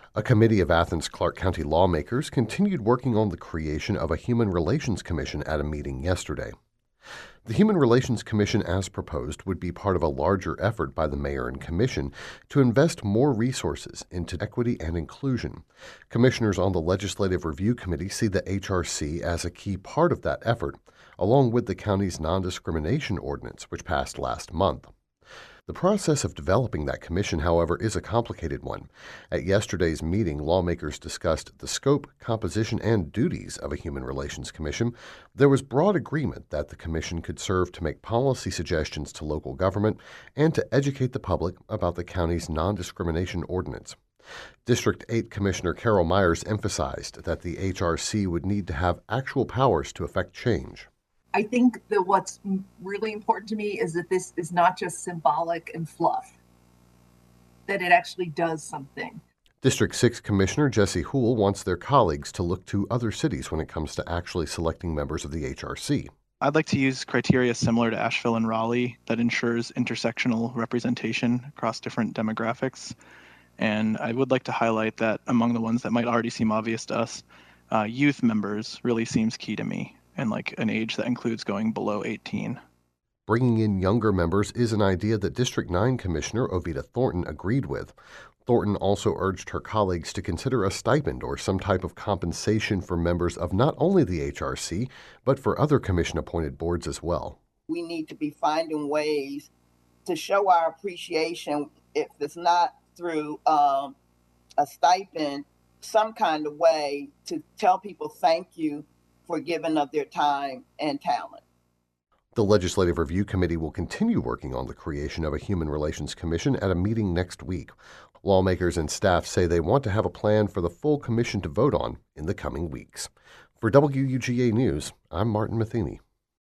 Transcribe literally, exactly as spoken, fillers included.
A committee of Athens-Clarke County lawmakers continued working on the creation of a Human Relations Commission at a meeting yesterday. The Human Relations Commission, as proposed, would be part of a larger effort by the mayor and commission to invest more resources into equity and inclusion. Commissioners on the Legislative Review Committee see the H R C as a key part of that effort, along with the county's non-discrimination ordinance, which passed last month. The process of developing that commission, however, is a complicated one. At yesterday's meeting, lawmakers discussed the scope, composition, and duties of a Human Relations Commission. There was broad agreement that the commission could serve to make policy suggestions to local government and to educate the public about the county's non-discrimination ordinance. District eight Commissioner Carol Myers emphasized that the H R C would need to have actual powers to effect change. I think that what's really important to me is that this is not just symbolic and fluff, that it actually does something. District six Commissioner Jesse Houle wants their colleagues to look to other cities when it comes to actually selecting members of the H R C. I'd like to use criteria similar to Asheville and Raleigh that ensures intersectional representation across different demographics. And I would like to highlight that among the ones that might already seem obvious to us, uh, youth members really seems key to me. And like an age that includes going below eighteen. Bringing in younger members is an idea that District nine Commissioner Ovita Thornton agreed with. Thornton also urged her colleagues to consider a stipend or some type of compensation for members of not only the H R C, but for other commission-appointed boards as well. We need to be finding ways to show our appreciation, if it's not through um, a stipend, some kind of way to tell people thank you for giving of their time and talent. The Legislative Review Committee will continue working on the creation of a Human Relations Commission at a meeting next week. Lawmakers and staff say they want to have a plan for the full commission to vote on in the coming weeks. For W U G A News, I'm Martin Matheny.